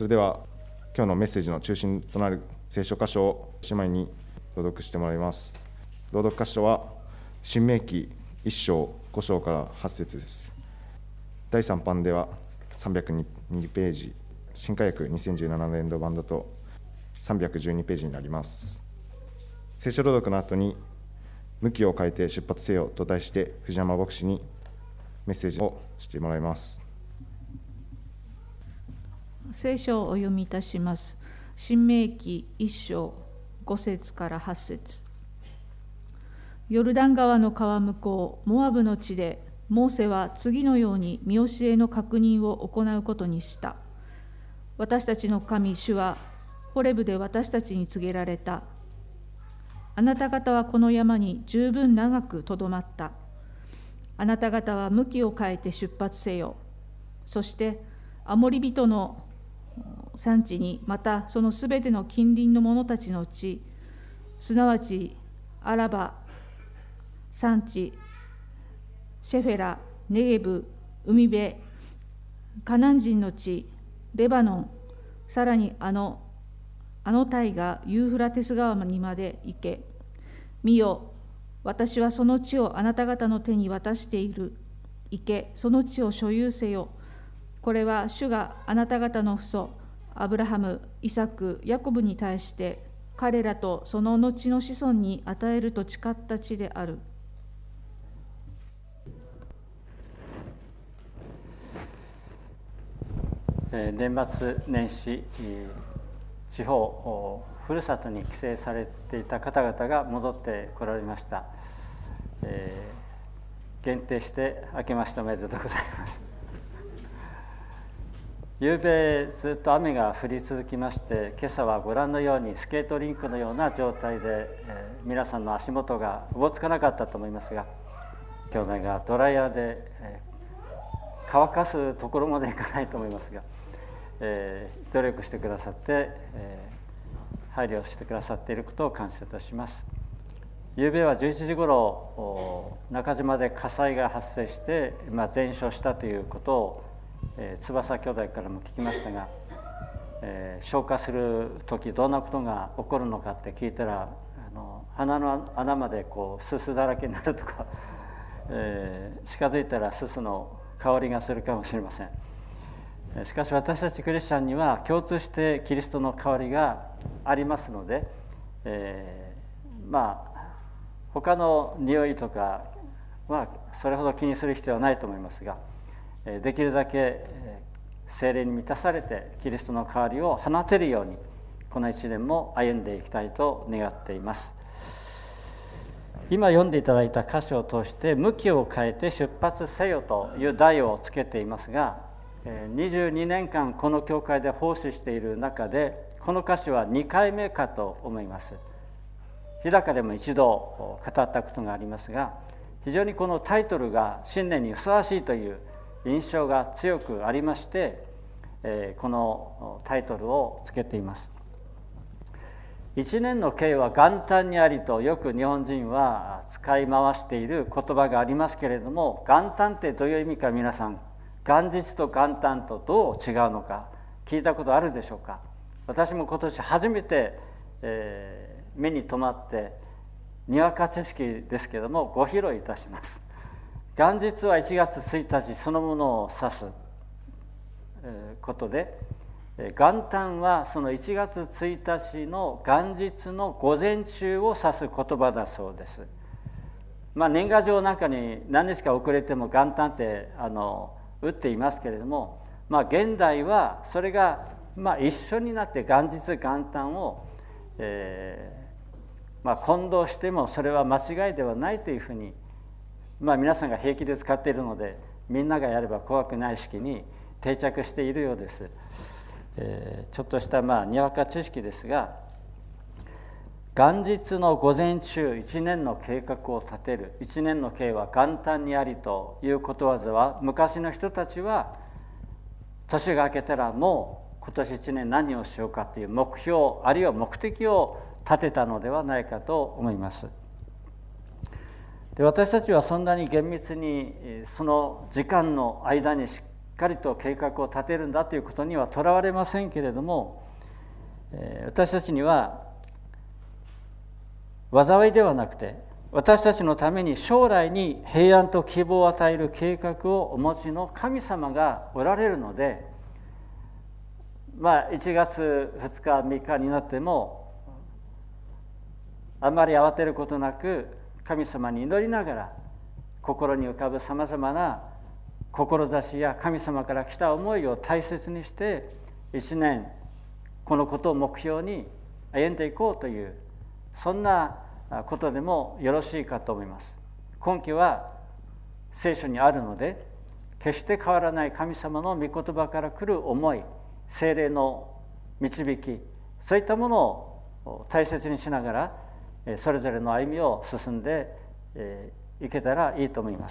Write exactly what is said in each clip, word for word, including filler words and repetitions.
それでは今日のメッセージの中心となる聖書箇所を姉妹に朗読してもらいます。朗読箇所は新明記いっ章ご章からはち節です。だいさん版ではさんびゃくにページ、新化訳にせんじゅうななねん度版だとさんびゃくじゅうにページになります。聖書朗読の後に向きを変えて出発せよと題して藤山牧師にメッセージをしてもらいます。 聖書をお読みいたします。新明記いっ章ご節からはち節。ヨルダン川の川向こうモアブの地でモーセは次のように見教えの確認を行うことにした。私たちの神主はホレブで私たちに告げられた。あなた方はこの山に十分長くとどまった。あなた方は向きを変えて出発せよ。そしてアモリ人の産地に、またそのすべての近隣の者たちのうち、すなわちアラバ、産地、シェフェラ、ネゲブ、海辺、カナン人の地、レバノン、さらにあのあの大河ユーフラテス川にまで行け。見よ、私はその地をあなた方の手に渡している。行け、その地を所有せよ。これは主があなた方の父祖アブラハム、イサク、ヤコブに対して彼らとその後の子孫に与えると誓った地である。 年末年始、地方ふるさとに帰省されていた方々が戻ってこられました。えー、限定して明けましておめでとうございます。夕べずっと雨が降り続きまして、今朝はご覧のようにスケートリンクのような状態で、えー、皆さんの足元がおぼつかなかったと思いますが、兄弟がドライヤーで、えー、乾かすところまでいかないと思いますが、えー、努力してくださって、えー、配慮してくださっていることを感謝いたします。夕べはじゅういちじごろ中島で火災が発生して、まあ、全焼したということをえー、翼兄弟からも聞きましたが、えー、消火する時どんなことが起こるのかって聞いたら、あの鼻の穴までこうすすだらけになるとか、えー、近づいたらすすの香りがするかもしれません。しかし私たちクリスチャンには共通してキリストの香りがありますので、えー、まあ他の匂いとかはそれほど気にする必要はないと思いますが、できるだけ聖霊に満たされてキリストの香りを放てるようにこの一年も歩んでいきたいと願っています。今読んでいただいた箇所を通して向きを変えて出発せよという題をつけていますが、にじゅうにねんかんこの教会で奉仕している中でこの箇所はにかいめかと思います。日高でも一度語ったことがありますが、非常にこのタイトルが新年にふさわしいという印象が強くありまして、えー、このタイトルをつけています。一年の計は元旦にありとよく日本人は使い回している言葉がありますけれども、元旦ってどういう意味か皆さん、元日と元旦とどう違うのか聞いたことあるでしょうか。私も今年初めて、えー、目に留まってにわか知識ですけれどもご披露いたします。元日はいちがつついたちそのものを指すことで、元旦はそのいちがつついたちの元日の午前中を指す言葉だそうです。まあ、年賀状なんかに何日か遅れても元旦ってあの打っていますけれども、まあ、現代はそれがまあ一緒になって元日元旦を、えーまあ、混同してもそれは間違いではないというふうに、まあ、皆さんが平気で使っているので、みんながやれば怖くない式に定着しているようです。えー、ちょっとしたまあにわか知識ですが、元日の午前中、一年の計画を立てる、一年の計は元旦にありということわざは、昔の人たちは年が明けたらもう今年一年何をしようかという目標あるいは目的を立てたのではないかと思います。で、私たちはそんなに厳密にその時間の間にしっかりと計画を立てるんだということにはとらわれませんけれども、私たちには災いではなくて、私たちのために将来に平安と希望を与える計画をお持ちの神様がおられるので、まあいちがつふつかみっかになってもあまり慌てることなく、神様に祈りながら心に浮かぶさまざまな志や神様から来た思いを大切にして、一年このことを目標に歩んでいこうという、そんなことでもよろしいかと思います。根拠は聖書にあるので、決して変わらない神様の御言葉から来る思い、聖霊の導き、そういったものを大切にしながら、それぞれの歩みを進んでいけたらいいと思います。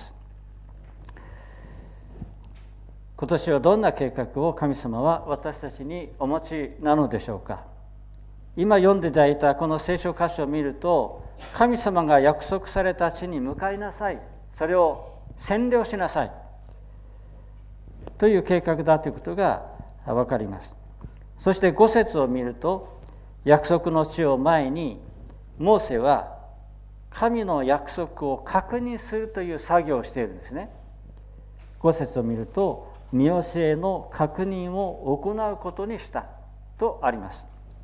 今年はどんな計画を神様は私たちにお持ちなのでしょうか。今読んでいただいたこの聖書箇所を見ると、神様が約束された地に向かいなさい、それを占領しなさいという計画だということが分かります。そしてご節を見ると、約束の地を前にモーセは神の約束を確認するという作業をしているんですね。ご節を見ると、見教えの確認を行うことにしたとあります。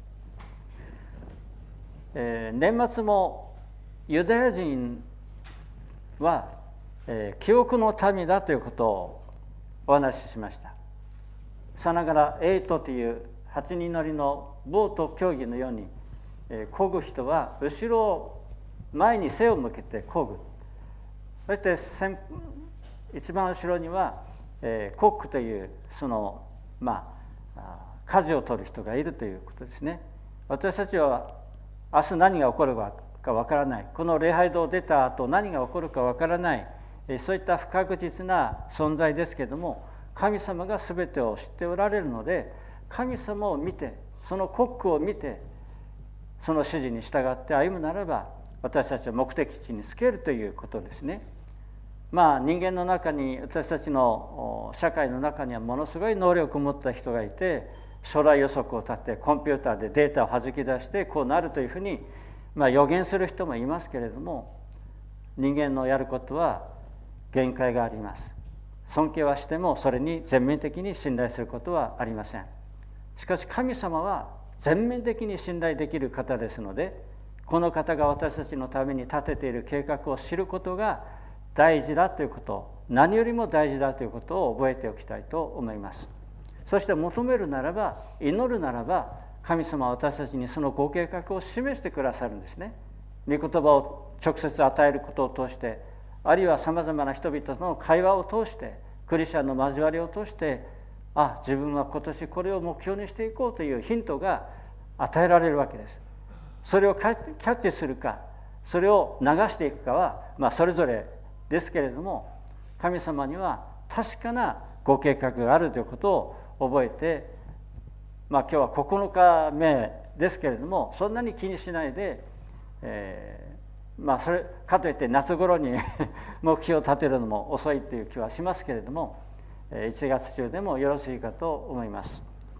えー、年末もユダヤ人は、えー、記憶の民だということをお話ししました。さながらエイトというはちにん乗りのボート競技のように、えー、漕ぐ人は後ろを前に背を向けて漕ぐ。そして一番後ろには、えー、コックというそのまあ舵を取る人がいるということですね。私たちは明日何が起こるかわからない、この礼拝堂を出た後何が起こるかわからない、そういった不確実な存在ですけれども、神様が全てを知っておられるので、神様を見て、そのコックを見て、その指示に従って歩むならば、私たちは目的地につけるということですね。まあ人間の中に、私たちの社会の中にはものすごい能力を持った人がいて、将来予測を立てコンピューターでデータをはじき出してこうなるというふうに、まあ、予言する人もいますけれども、人間のやることは限界があります。尊敬はしてもそれに全面的に信頼することはありません。しかし神様は全面的に信頼できる方ですので、この方が私たちのために立てている計画を知ることが大事だということ、何よりも大事だということを覚えておきたいと思います。そして求めるならば、祈るならば、神様は私たちにそのご計画を示してくださるんですね。御言葉を直接与えることを通して、あるいはさまざまな人々の会話を通して、クリスチャンの交わりを通して、あ、自分は今年これを目標にしていこうというヒントが与えられるわけです。それをキャッチするか、それを流していくかは、まあ、それぞれですけれども、神様には確かなご計画があるということを覚えて、まあ、今日はここのかめですけれども、そんなに気にしないで、えー、まあそれかといって夏頃に目標を立てるのも遅いという気はしますけれども、いちがつ中でもよろしいかと思います。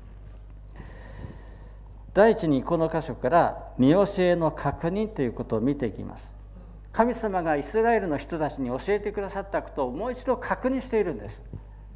第一にこの箇所から見教えの確認ということを見ていきます。神様がイスラエルの人たちに教えてくださったことをもう一度確認しているんです。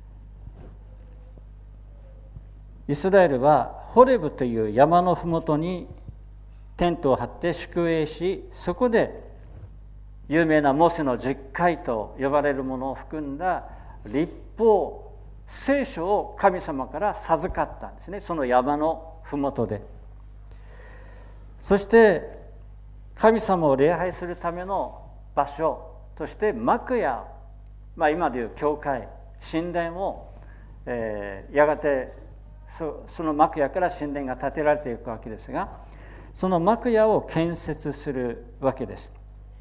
イスラエルはホレブという山のふもとにテントを張って宿営し、そこで有名なモーセの十戒と呼ばれるものを含んだ律法、聖書を神様から授かったんですね。その山のふもとで。そして神様を礼拝するための場所として幕屋、まあ、今でいう教会、神殿を、えー、やがて そ, その幕屋から神殿が建てられていくわけですが、その幕屋を建設するわけです。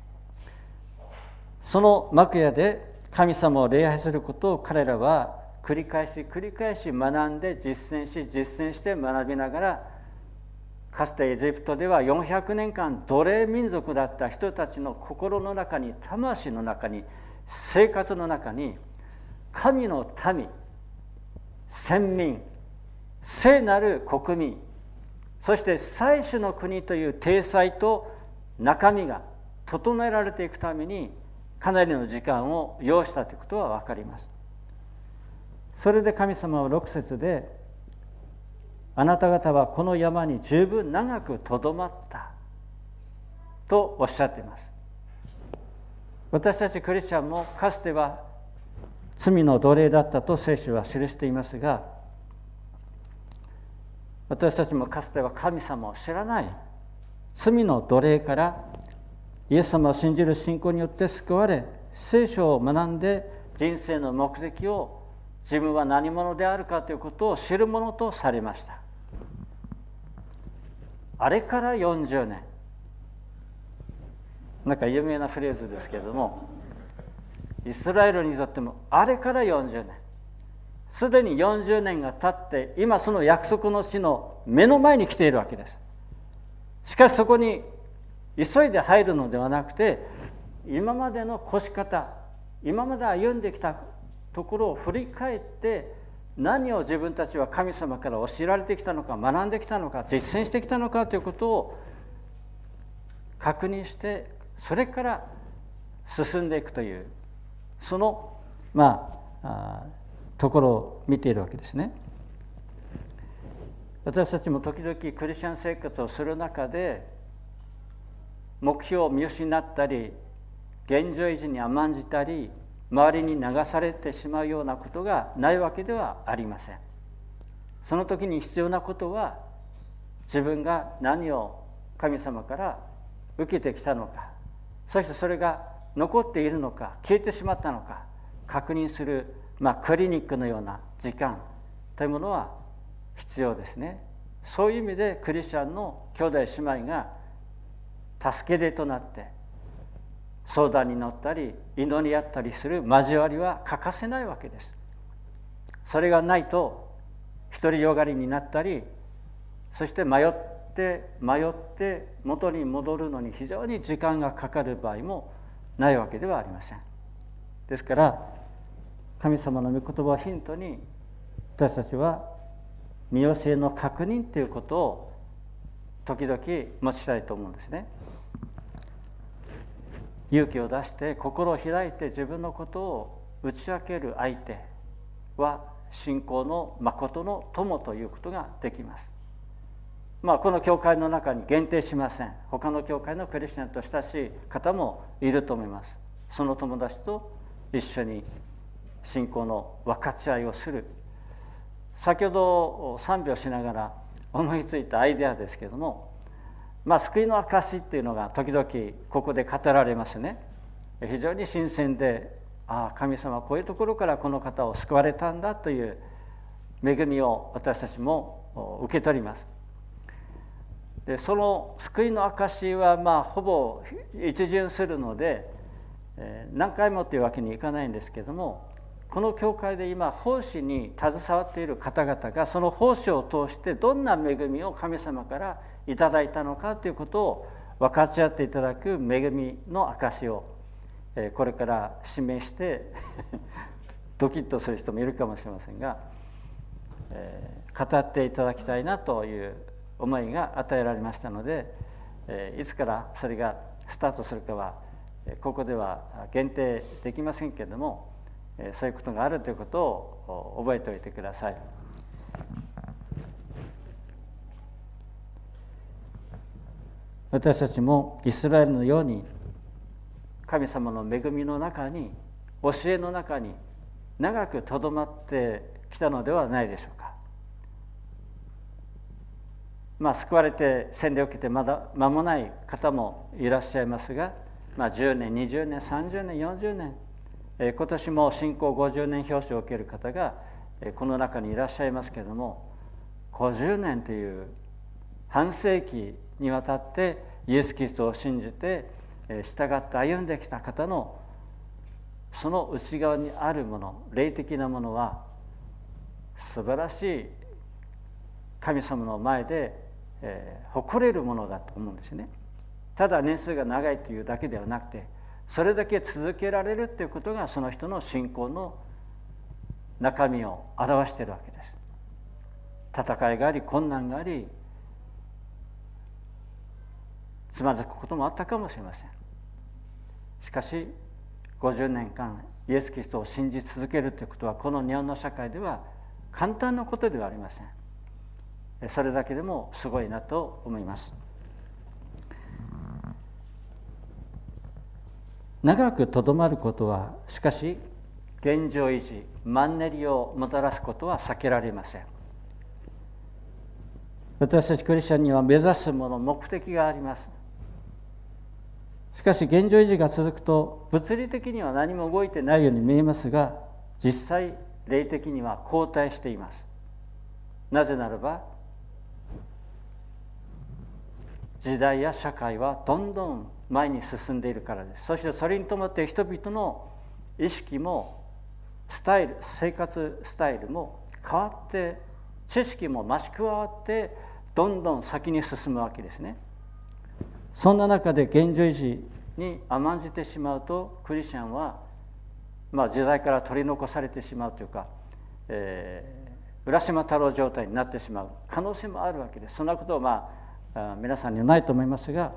その幕屋で神様を礼拝することを彼らは繰り返し繰り返し学んで実践し実践して学びながら、かつてエジプトではよんひゃくねんかん奴隷民族だった人たちの心の中に、魂の中に、生活の中に神の民、 先民、聖なる国民、そして祭司の国という体裁と中身が整えられていくためにかなりの時間を要したということは分かります。それで神様はろく節で、あなた方はこの山に十分長くとどまったとおっしゃっています。私たちクリスチャンもかつては罪の奴隷だったと聖書は記していますが、私たちもかつては神様を知らない罪の奴隷からイエス様を信じる信仰によって救われ、聖書を学んで人生の目的を、自分は何者であるかということを知るものとされました。あれからよんじゅうねん、なんか有名なフレーズですけれども、イスラエルにとってもあれからよんじゅうねん、すでによんじゅうねんが経って今その約束の地の目の前に来ているわけです。しかしそこに急いで入るのではなくて、今までの越し方、今まで歩んできたところを振り返って、何を自分たちは神様から教えられてきたのか、学んできたのか、実践してきたのかということを確認して、それから進んでいくという、そのまあところを見ているわけですね。私たちも時々クリスチャン生活をする中で、目標を見失ったり、現状維持に甘んじたり、周りに流されてしまうようなことがないわけではありません。その時に必要なことは、自分が何を神様から受けてきたのか、そしてそれが残っているのか、消えてしまったのか確認する、まあ、クリニックのような時間というものは必要ですね。そういう意味でクリスチャンの兄弟姉妹が助け手となって相談に乗ったり祈り合ったりする交わりは欠かせないわけです。それがないと独りよがりになったり、そして迷って迷って元に戻るのに非常に時間がかかる場合もないわけではありません。ですから神様の御言葉をヒントに、私たちは見教えの確認ということを時々持ちたいと思うんですね。勇気を出して心を開いて自分のことを打ち明ける相手は信仰の誠の友ということができます。まあこの教会の中に限定しません。他の教会のクリスチャンと親しい方もいると思います。その友達と一緒に信仰の分かち合いをする。先ほど賛美をしながら思いついたアイデアですけれども、まあ、救いの証っていうのが時々ここで語られますね。非常に新鮮で、ああ神様はこういうところからこの方を救われたんだという恵みを私たちも受け取ります。でその救いの証はまあほぼ一巡するので、えー、何回もというわけにいかないんですけれども、この教会で今奉仕に携わっている方々がその奉仕を通してどんな恵みを神様からいただいたのかということを分かち合っていただく恵みの証をこれから指名してドキッとする人もいるかもしれませんが、語っていただきたいなという思いが与えられましたので、いつからそれがスタートするかはここでは限定できませんけれども、そういうことがあるということを覚えておいてください。私たちもイスラエルのように神様の恵みの中に、教えの中に長くとどまってきたのではないでしょうか。まあ救われて洗礼を受けてまだ間もない方もいらっしゃいますが、まあ、じゅうねんにじゅうねんさんじゅうねんよんじゅうねん、えー、今年も信仰ごじゅうねん表彰を受ける方が、えー、この中にいらっしゃいますけれども、ごじゅうねんという半世紀にわたってイエス・キリストを信じて従って歩んできた方のその内側にあるもの、霊的なものは素晴らしい神様の前で、えー、誇れるものだと思うんですね。ただ年数が長いというだけではなくて、それだけ続けられるということがその人の信仰の中身を表しているわけです。戦いがあり、困難があり、つまずくこともあったかもしれません。しかしごじゅうねんかんイエス・キリストを信じ続けるということは、この日本の社会では簡単なことではありません。それだけでもすごいなと思います。長くとどまることは、しかし現状維持、マンネリをもたらすことは避けられません。私たちクリスチャンには目指すもの、目的があります。しかし現状維持が続くと、物理的には何も動いてないように見えますが、実際霊的には後退しています。なぜならば、時代や社会はどんどん前に進んでいるからです。そしてそれに伴って人々の意識もスタイル、生活スタイルも変わって、知識も増し加わって、どんどん先に進むわけですね。そんな中で現状維持に甘んじてしまうと、クリスチャンは、まあ、時代から取り残されてしまうというか、えー、浦島太郎状態になってしまう可能性もあるわけです。そんなことは、まあ、皆さんにはないと思いますが、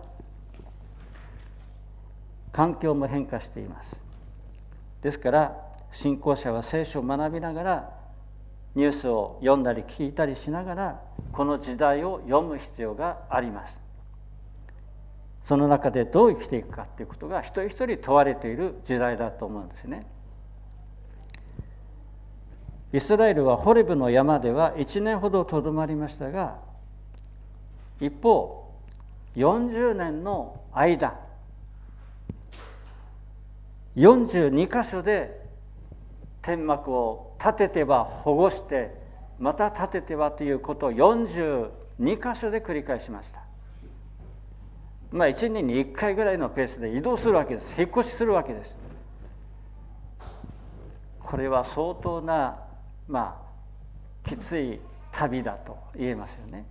環境も変化しています。ですから信仰者は聖書を学びながら、ニュースを読んだり聞いたりしながら、この時代を読む必要があります。その中でどう生きていくかということが一人一人問われている時代だと思うんですね。イスラエルはホレブの山ではいちねんほどとどまりましたが、一方よんじゅうねんの間、よんじゅうにかしょで天幕を建てては保護して、また建ててはということをよんじゅうにかしょで繰り返しました。まあいちねんにいっかいぐらいのペースで移動するわけです。引っ越しするわけです。これは相当な、まあきつい旅だと言えますよね。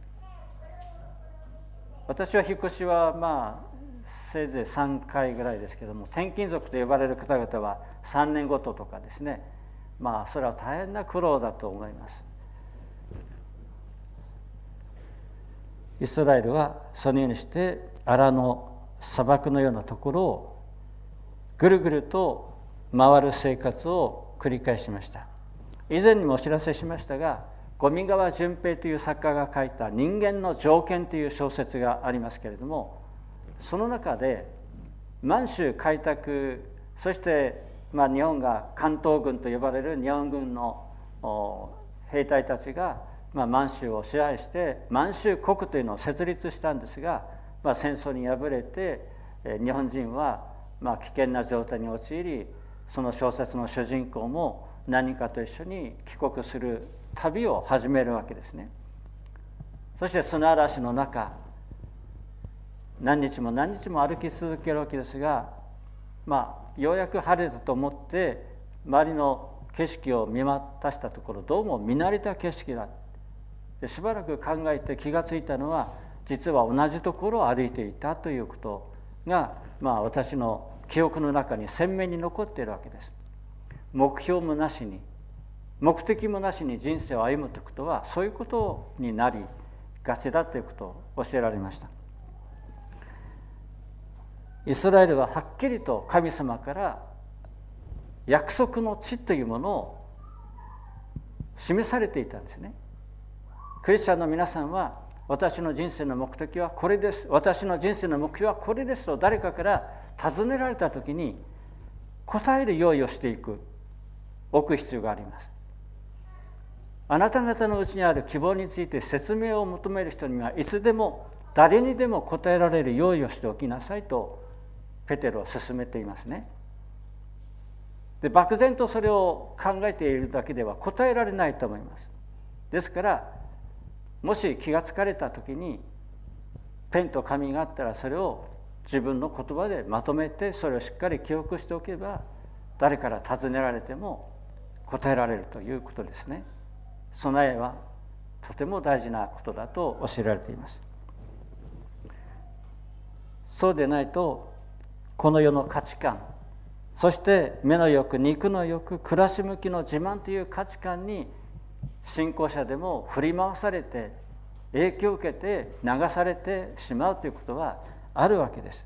私は引っ越しはまあせいぜいさんかいぐらいですけども、転勤族と呼ばれる方々はさんねんごととかですね、まあそれは大変な苦労だと思います。イスラエルはそのようにしてアラの砂漠のようなところをぐるぐると回る生活を繰り返しました。以前にもお知らせしましたが、五味川淳平という作家が書いた「人間の条件」という小説がありますけれども、その中で満州開拓、そしてまあ日本が関東軍と呼ばれる日本軍の兵隊たちがまあ満州を支配して満州国というのを設立したんですが、まあ、戦争に敗れて日本人はまあ危険な状態に陥り、その小説の主人公も何かと一緒に帰国する旅を始めるわけですね。そして砂嵐の中、何日も何日も歩き続けるわけですが、まあようやく晴れたと思って周りの景色を見渡したところ、どうも見慣れた景色だ。でしばらく考えて気がついたのは、実は同じところを歩いていたということが、まあ私の記憶の中に鮮明に残っているわけです。目標もなしに、目的もなしに人生を歩むということは、そういうことになりがちだということを教えられました。イスラエルははっきりと神様から約束の地というものを示されていたんですね。クリスチャンの皆さんは、私の人生の目的はこれです、私の人生の目標はこれですと誰かから尋ねられたときに、答える用意をしていく、置く必要があります。あなた方のうちにある希望について説明を求める人にはいつでも誰にでも答えられる用意をしておきなさいとペテロは勧めていますね。で、漠然とそれを考えているだけでは答えられないと思います。ですからもし気がつかれた時にペンと紙があったら、それを自分の言葉でまとめて、それをしっかり記憶しておけば、誰から尋ねられても答えられるということですね。備えはとても大事なことだと教えられています。そうでないと、この世の価値観、 そして目の欲、肉の欲、暮らし向きの自慢という価値観に信仰者でも振り回されて影響を受けて流されてしまうということはあるわけです。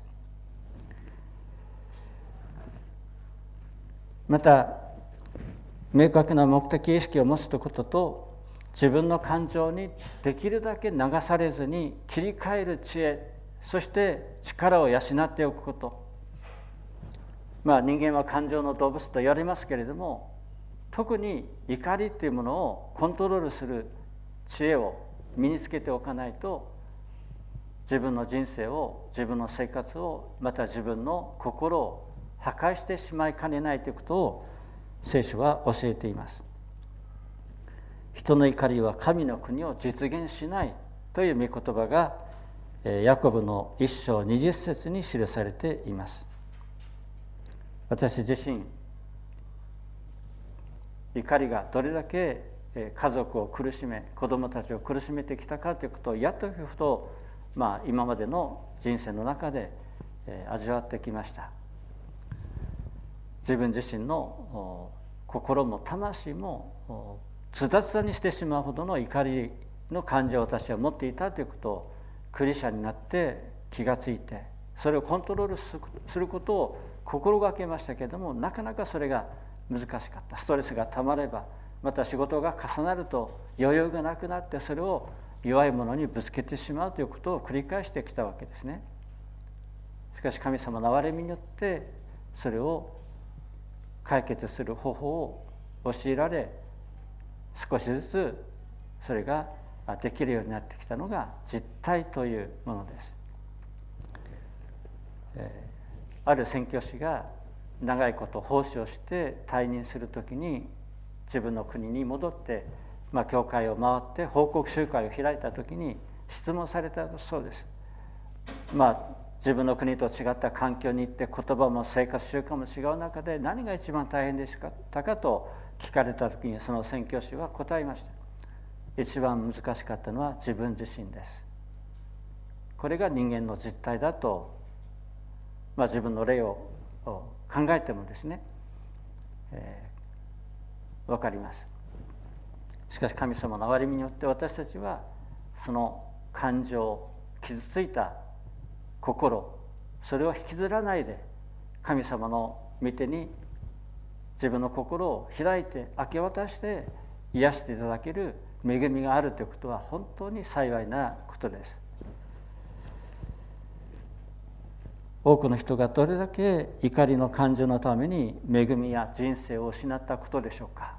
また明確な目的意識を持つことと、自分の感情にできるだけ流されずに切り替える知恵、そして力を養っておくこと。まあ人間は感情の動物と言われますけれども、特に怒りというものをコントロールする知恵を身につけておかないと、自分の人生を、自分の生活を、また自分の心を破壊してしまいかねないということを聖書は教えています。人の怒りは神の国を実現しないという御言葉がヤコブの一章二十節に記されています。私自身、怒りがどれだけ家族を苦しめ、子供たちを苦しめてきたかということをやっとふと、まあ、今までの人生の中で味わってきました。自分自身の心も魂もズタズタにしてしまうほどの怒りの感情を私は持っていたということをクリスチャンになって気がついて、それをコントロールすることを心がけましたけれども、なかなかそれが難しかった。ストレスがたまれば、また仕事が重なると余裕がなくなって、それを弱い者にぶつけてしまうということを繰り返してきたわけですね。しかし神様の憐れみによってそれを解決する方法を教えられ、少しずつそれができるようになってきたのが実体というものです。ある宣教師が長いこと奉仕をして退任するときに、自分の国に戻って、まあ、教会を回って報告集会を開いたときに質問されたそうです。まあ自分の国と違った環境に行って、言葉も生活習慣も違う中で何が一番大変でしたかと聞かれたときに、その宣教師は答えました。一番難しかったのは自分自身です。これが人間の実態だと、まあ、自分の例を考えてもですね、えー、分かります。しかし神様の憐れみによって、私たちはその感情、傷ついた心、それを引きずらないで、神様の御手に自分の心を開いて明け渡して癒していただける恵みがあるということは本当に幸いなことです。多くの人がどれだけ怒りの感情のために恵みや人生を失ったことでしょうか。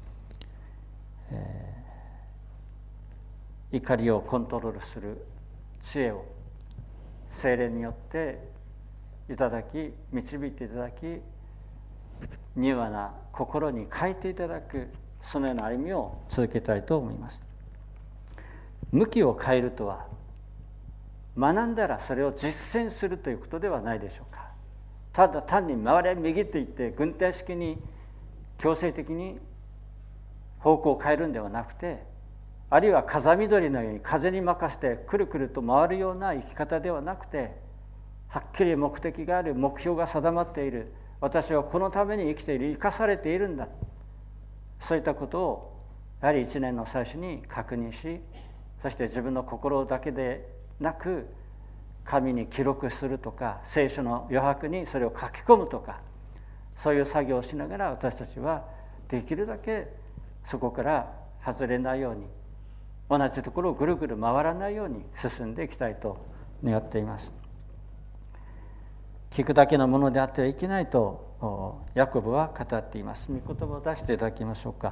えー、怒りをコントロールする知恵を聖霊によっていただき、導いていただき、柔和な心に変えていただく、そのような歩みを続けたいと思います。向きを変えるとは、学んだらそれを実践するということではないでしょうか。ただ単に周りは右と言って軍隊式に強制的に方向を変えるんではなくて、あるいは風見鶏のように風に任せてくるくると回るような生き方ではなくて、はっきり目的がある、目標が定まっている、私はこのために生きている、生かされているんだ、そういったことをやはり一年の最初に確認し、そして自分の心だけでなく紙に記録するとか、聖書の余白にそれを書き込むとか、そういう作業をしながら、私たちはできるだけそこから外れないように、同じところをぐるぐる回らないように進んでいきたいと願っています。聞くだけのものであってはいけないとヤコブは語っています。御言葉を出していただきましょうか。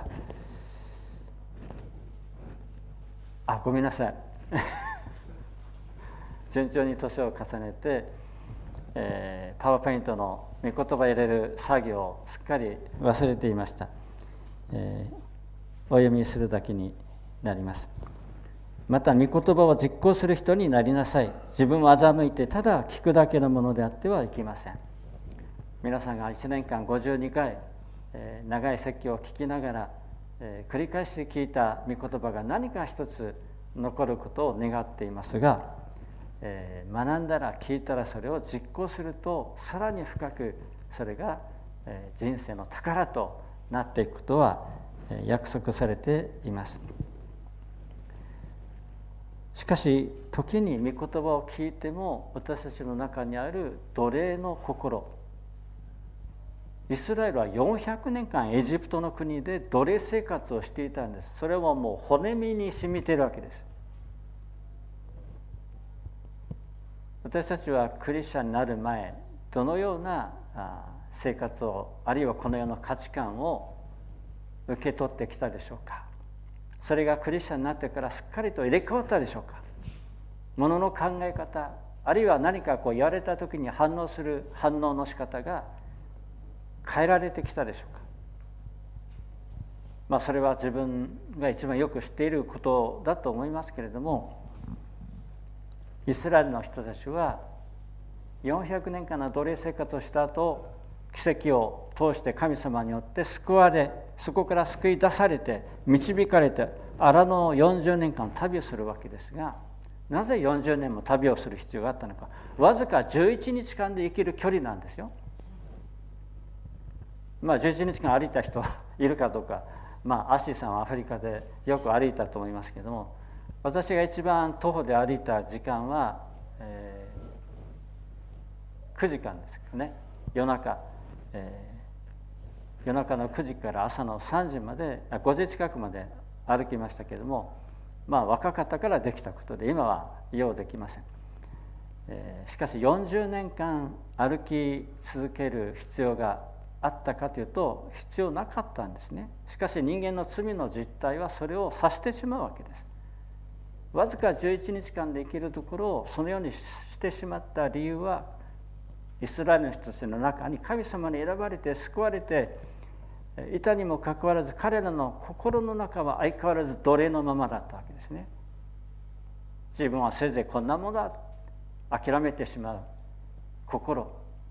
あ、ごめんなさい順調に年を重ねて、えー、パワーポイントの御言葉を入れる作業をすっかり忘れていました。えー、お読みするだけになります。また御言葉を実行する人になりなさい。自分を欺いてただ聞くだけのものであってはいけません。皆さんがいちねんかんごじゅうにかい、えー、長い説教を聞きながら、えー、繰り返し聞いた御言葉が何か一つ残ることを願っていますが、えー、学んだら聞いたらそれを実行すると、さらに深くそれが人生の宝となっていくことは約束されています。しかし時に御言葉を聞いても私たちの中にある奴隷の心、イスラエルはよんひゃくねんかんエジプトの国で奴隷生活をしていたんです。それはもう骨身に染みているわけです。私たちはクリスチャンになる前、どのような生活を、あるいはこの世の価値観を受け取ってきたでしょうか。それがクリスチャンになってからすっかりと入れ替わったでしょうか。ものの考え方、あるいは何かこう言われた時に反応する反応の仕方が変えられてきたでしょうか。まあそれは自分が一番よく知っていることだと思いますけれども、イスラエルの人たちはよんひゃくねんかんの奴隷生活をした後、奇跡を通して神様によって救われ、そこから救い出されて導かれて荒野のよんじゅうねんかん旅をするわけですが、なぜよんじゅうねんも旅をする必要があったのか。わずかじゅういちにちかんで生きる距離なんですよ。まあじゅういちにちかん歩いた人はいるかどうか、まあアッシーさんはアフリカでよく歩いたと思いますけれども、私が一番徒歩で歩いた時間は、えー、くじかんですけどね。夜中、えー、夜中のくじから朝のさんじまで、ごじ近くまで歩きましたけれども、まあ若かったからできたことで、今はようできません。えー、しかしよんじゅうねんかん歩き続ける必要があったかというと、必要なかったんですね。しかし人間の罪の実態はそれを指してしまうわけです。わずかじゅういちにちかんで生きるところをそのようにしてしまった理由は、イスラエルの人たちの中に神様に選ばれて救われていたにもかかわらず、彼らの心の中は相変わらず奴隷のままだったわけですね。自分はせいぜいこんなものだ、諦めてしまう心、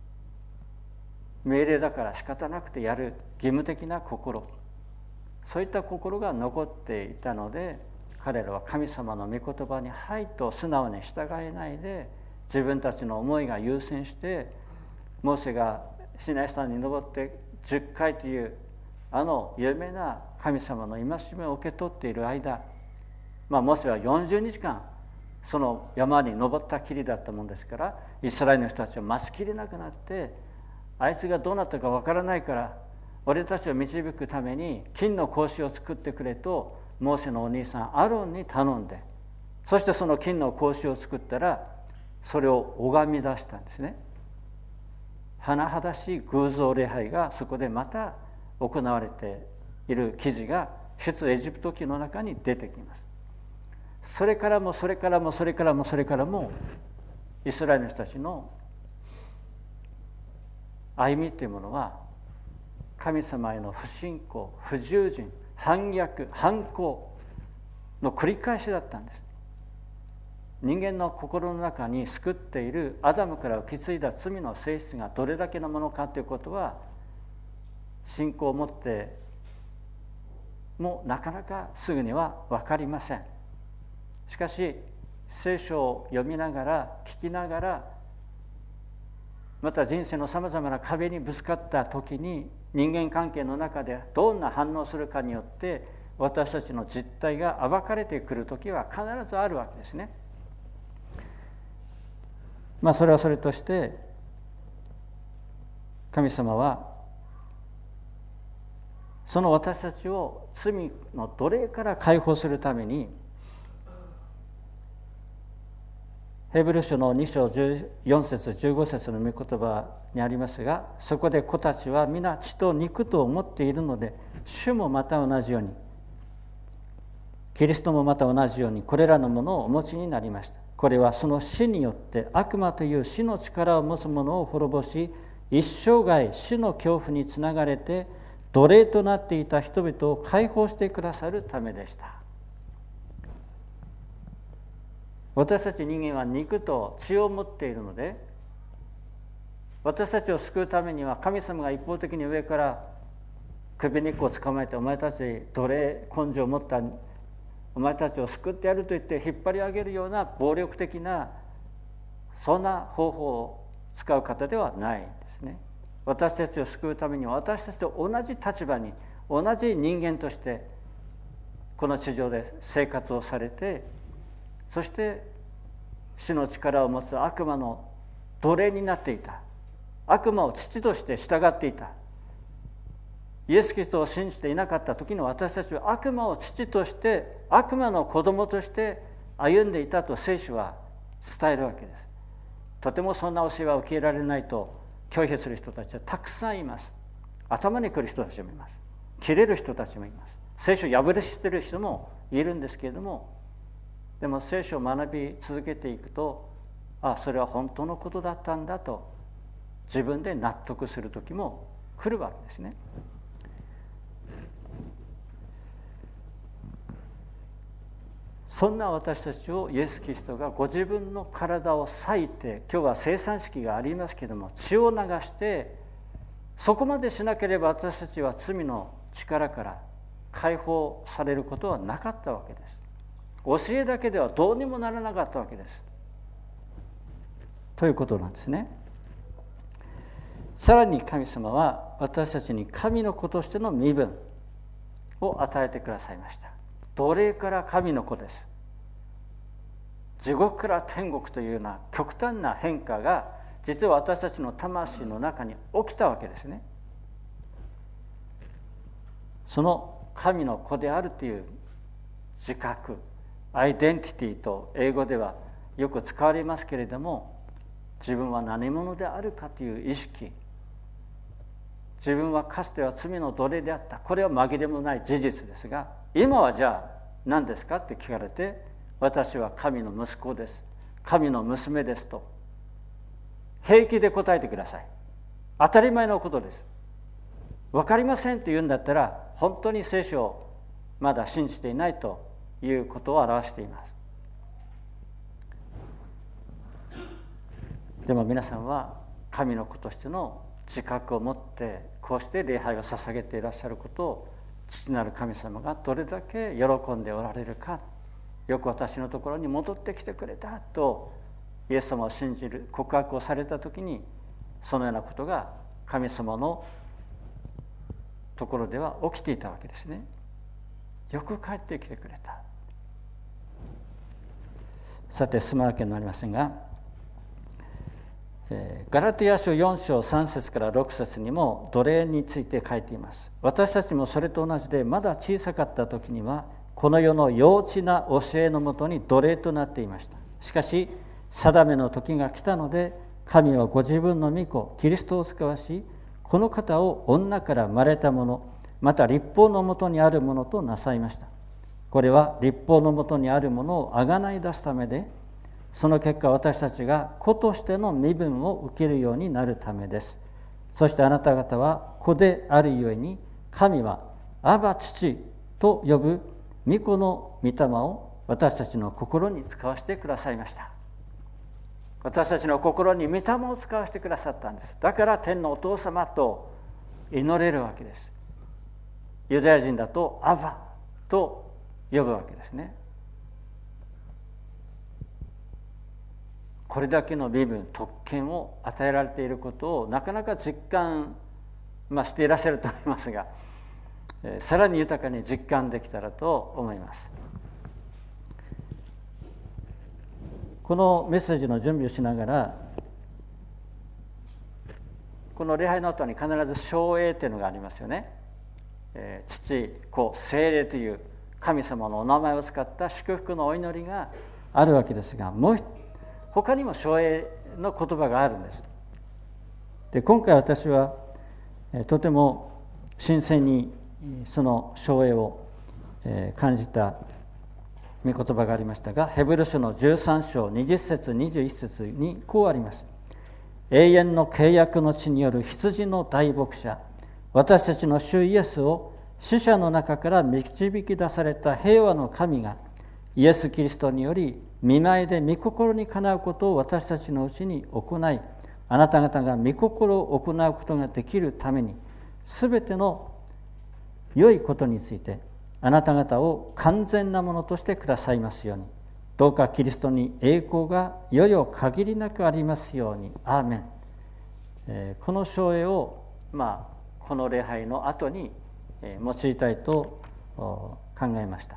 命令だから仕方なくてやる義務的な心、そういった心が残っていたので、彼らは神様の御言葉にはいと素直に従えないで、自分たちの思いが優先して、モーセがシナイ山に登ってじゅっかいというあの有名な神様の戒めを受け取っている間、まあモーセはよんじゅうにちかんその山に登ったきりだったもんですから、イスラエルの人たちは待ちきれなくなって、あいつがどうなったかわからないから俺たちを導くために金の格子を作ってくれとモーセのお兄さんアロンに頼んで、そしてその金の格子を作ったらそれを拝み出したんですね。甚だしい偶像礼拝がそこでまた行われている記事が出エジプト記の中に出てきます。それからもそれからもそれからもそれからもイスラエルの人たちの歩みというものは、神様への不信仰、不従順、反逆、反抗の繰り返しだったんです。人間の心の中に救っているアダムから受け継いだ罪の性質がどれだけのものかということは、信仰を持ってもなかなかすぐには分かりません。しかし聖書を読みながら聞きながら、また人生のさまざまな壁にぶつかった時に、人間関係の中でどんな反応するかによって私たちの実態が暴かれてくる時は必ずあるわけですね。まあそれはそれとして、神様はその私たちを罪の奴隷から解放するために、ヘブル書のに章じゅうよん節じゅうご節の御言葉にありますが、そこで子たちは皆血と肉と思っているので、主もまた同じように、キリストもまた同じようにこれらのものをお持ちになりました。これはその死によって悪魔という死の力を持つ者を滅ぼし、一生涯死の恐怖につながれて奴隷となっていた人々を解放してくださるためでした。私たち人間は肉と血を持っているので、私たちを救うためには神様が一方的に上から首根っこを捕まえて、お前たち奴隷根性を持ったお前たちを救ってやると言って引っ張り上げるような暴力的なそんな方法を使う方ではないんですね。 私たちを救うために私たちと同じ立場に、同じ人間としてこの地上で生活をされて、そして死の力を持つ悪魔の奴隷になっていた。悪魔を父として従っていた。イエス・キリストを信じていなかった時の私たちは悪魔を父として、悪魔の子供として歩んでいたと聖書は伝えるわけです。とてもそんな教えは受け入れられないと拒否する人たちはたくさんいます。頭にくる人たちもいます。切れる人たちもいます。聖書を破り捨てる人もいるんですけれども、でも聖書を学び続けていくと、あ、それは本当のことだったんだと自分で納得する時も来るわけですね。そんな私たちをイエス・キリストがご自分の体を裂いて、今日は生産式がありますけれども、血を流して、そこまでしなければ私たちは罪の力から解放されることはなかったわけです。教えだけではどうにもならなかったわけです。ということなんですね。さらに神様は私たちに神の子としての身分を与えてくださいました。奴隷から神の子です。地獄から天国というような極端な変化が実は私たちの魂の中に起きたわけですね。その神の子であるという自覚、アイデンティティと英語ではよく使われますけれども、自分は何者であるかという意識、自分はかつては罪の奴隷であった、これは紛れもない事実ですが、今はじゃあ何ですかって聞かれて、私は神の息子です、神の娘ですと平気で答えてください。当たり前のことです。分かりませんって言うんだったら、本当に聖書をまだ信じていないということを表しています。でも皆さんは神の子としての自覚を持ってこうして礼拝を捧げていらっしゃることを、父なる神様がどれだけ喜んでおられるか、よく私のところに戻ってきてくれたとイエス様を信じる告白をされたときに、そのようなことが神様のところでは起きていたわけですね。よく帰ってきてくれた。さて進むわけになりませんが、ガラテヤ書よん章さん節からろく節にも奴隷について書いています。私たちもそれと同じで、まだ小さかった時にはこの世の幼稚な教えのもとに奴隷となっていました。しかし定めの時が来たので、神はご自分の御子キリストを使わし、この方を女から生まれたもの、また律法のもとにあるものとなさいました。これは律法のもとにあるものをあがない出すためで、その結果私たちが子としての身分を受けるようになるためです。そしてあなた方は子であるゆえに、神はアバ父と呼ぶ御子の御霊を私たちの心に使わせてくださいました。私たちの心に御霊を使わせてくださったんです。だから天のお父様と祈れるわけです。ユダヤ人だとアバと呼ぶわけですね。これだけの身分、特権を与えられていることをなかなか実感、まあ、していらっしゃると思いますが、えー、さらに豊かに実感できたらと思います。このメッセージの準備をしながら、この礼拝の後に必ず称栄というのがありますよね。えー、父、子、聖霊という神様のお名前を使った祝福のお祈りがあるわけですが、もう他にも称栄の言葉があるんです。で、今回私はとても新鮮にその称栄を感じた御言葉がありましたが、ヘブル書のじゅうさん章にじゅっ節にじゅういち節にこうあります。永遠の契約の地による羊の大牧者、私たちの主イエスを死者の中から導き出された平和の神が、イエス・キリストにより御前で御心にかなうことを私たちのうちに行い、あなた方が御心を行うことができるために、すべての良いことについてあなた方を完全なものとしてくださいますように。どうかキリストに栄光が世々限りなくありますように。アーメン。 この唱詠を、まあ、この礼拝の後に用いたいと考えました。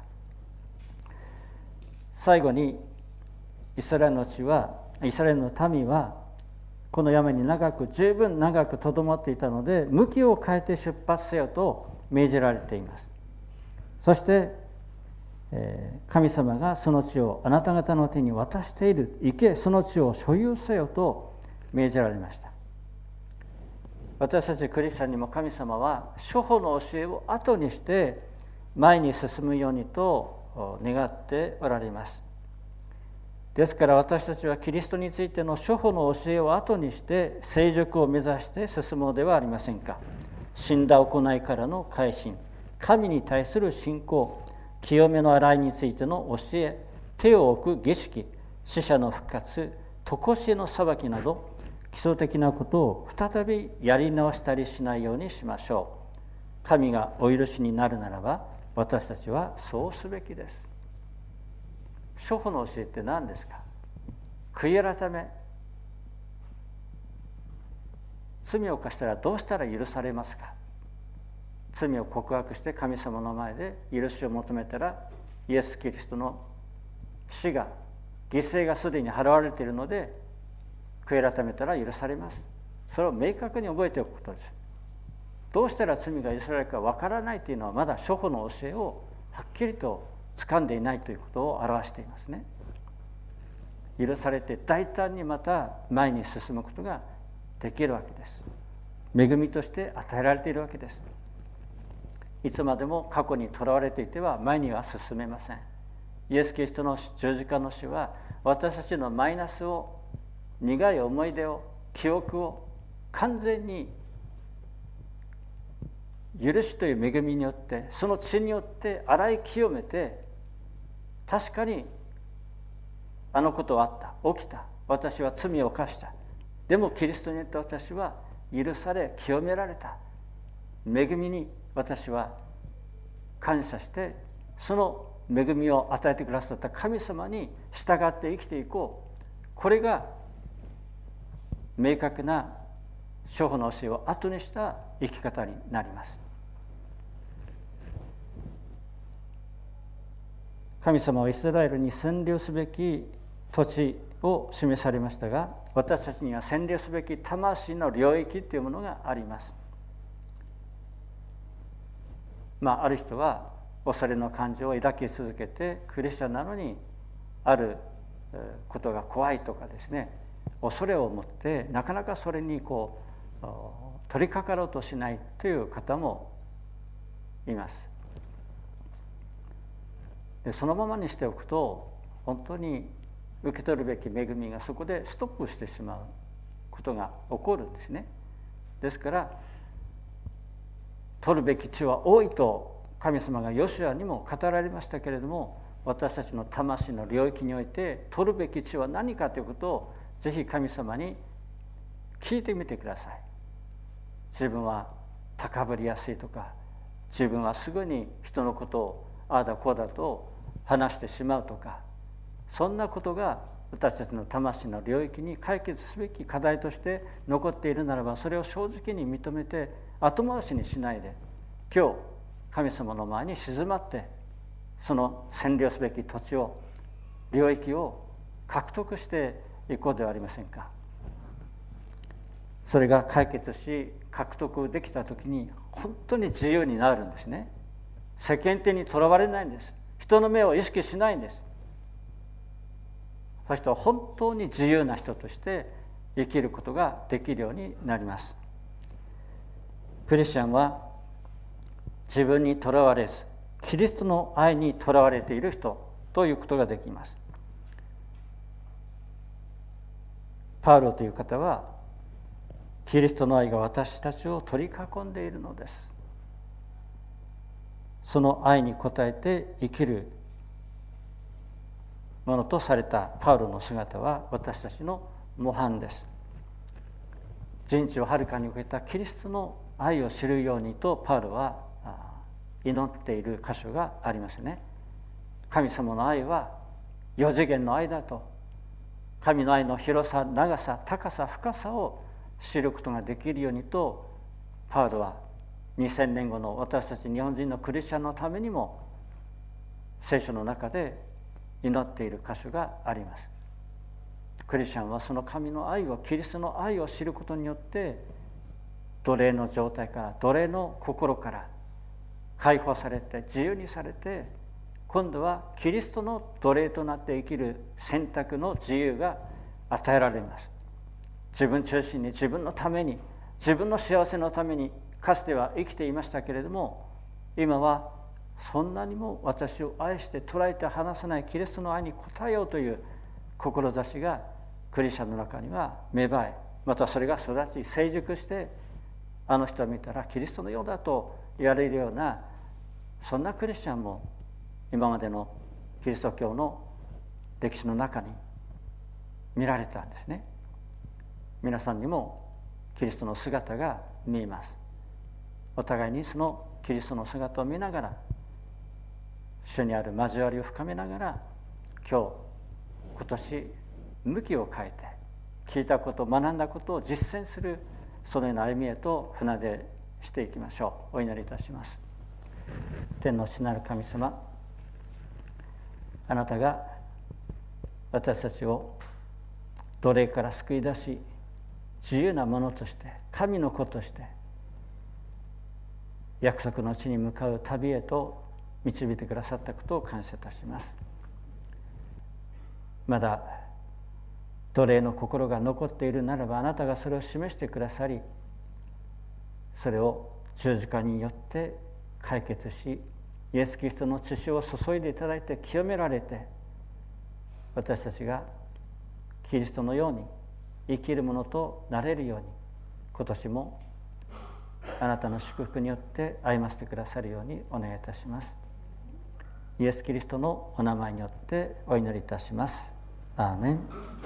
最後にイスラエルの地はイスラエルの民はこの山に長く十分長くとどまっていたので、向きを変えて出発せよと命じられています。そして神様がその地をあなた方の手に渡している、行けその地を所有せよと命じられました。私たちクリスチャンにも神様は諸法の教えを後にして前に進むようにと願っておられます。ですから私たちはキリストについての諸法の教えを後にして成熟を目指して進むのではありませんか。死んだ行いからの改心、神に対する信仰、清めの洗いについての教え、手を置く儀式、死者の復活、常しえの裁きなど基礎的なことを再びやり直したりしないようにしましょう。神がお許しになるならば私たちはそうすべきです。諸法の教えって何ですか。悔い改め、罪を犯したらどうしたら許されますか。罪を告白して神様の前で許しを求めたら、イエス・キリストの死が犠牲がすでに払われているので悔い改めたら許されます。それを明確に覚えておくことです。どうしたら罪が許されるかわからないというのは、まだ諸法の教えをはっきりと掴んでいないということを表していますね。許されて大胆にまた前に進むことができるわけです。恵みとして与えられているわけです。いつまでも過去にとらわれていては前には進めません。イエス・キリストの十字架の死は私たちのマイナスを、苦い思い出を、記憶を完全に許しという恵みによって、その血によって洗い清めて、確かにあのことはあった、起きた、私は罪を犯した、でもキリストによって私は許され清められた、恵みに私は感謝して、その恵みを与えてくださった神様に従って生きていこう。これが明確な諸法の教えを後にした生き方になります。神様はイスラエルに占領すべき土地を示されましたが、私たちには占領すべき魂の領域というものがあります。まあ、ある人は恐れの感情を抱き続けて、クリスチャンなのにあることが怖いとかですね、恐れを持ってなかなかそれにこう取り掛かろうとしないという方もいます。でそのままにしておくと、本当に受け取るべき恵みがそこでストップしてしまうことが起こるんですね。ですから取るべき地は多いと神様がヨシュアにも語られましたけれども、私たちの魂の領域において取るべき地は何かということをぜひ神様に聞いてみてください。自分は高ぶりやすいとか、自分はすぐに人のことをああだこうだと話してしまうとか、そんなことが私たちの魂の領域に解決すべき課題として残っているならば、それを正直に認めて後回しにしないで、今日神様の前に静まって、その占領すべき土地を、領域を獲得していこうではありませんか。それが解決し獲得できたときに本当に自由になるんですね。世間体にとらわれないんです。人の目を意識しないんです。そして本当に自由な人として生きることができるようになります。クリスチャンは自分にとらわれず、キリストの愛にとらわれている人ということができます。パウロという方は、キリストの愛が私たちを取り囲んでいるのです。その愛に応えて生きるものとされたパウロの姿は私たちの模範です。人知をはるかに受けたキリストの愛を知るようにとパウロは祈っている箇所がありますね。神様の愛は四次元の愛だと、神の愛の広さ、長さ、高さ、深さを知ることができるようにと、パウロはにせんねんごの私たち日本人のクリスチャンのためにも聖書の中で祈っている箇所があります。クリスチャンはその神の愛を、キリストの愛を知ることによって、奴隷の状態から、奴隷の心から解放されて、自由にされて、今度はキリストの奴隷となって生きる選択の自由が与えられます。自分中心に、自分のために、自分の幸せのためにかつては生きていましたけれども、今はそんなにも私を愛して捉えて離さないキリストの愛に応えようという志がクリスチャンの中には芽生え、またそれが育ち成熟して、あの人を見たらキリストのようだと言われるような、そんなクリスチャンも今までのキリスト教の歴史の中に見られたんですね。皆さんにもキリストの姿が見えます。お互いにそのキリストの姿を見ながら、主にある交わりを深めながら、今日今年向きを変えて、聞いたこと、学んだことを実践する、そのような歩みへと船出していきましょう。お祈りいたします。天の父なる神様、あなたが私たちを奴隷から救い出し、自由なものとして、神の子として約束の地に向かう旅へと導いてくださったことを感謝いたします。まだ奴隷の心が残っているならば、あなたがそれを示してくださり、それを十字架によって解決し、イエス・キリストの血潮を注いでいただいて清められて、私たちがキリストのように生きるものとなれるように、今年もあなたの祝福によって歩ませてくださるようにお願いいたします。イエス・キリストのお名前によってお祈りいたします。アーメン。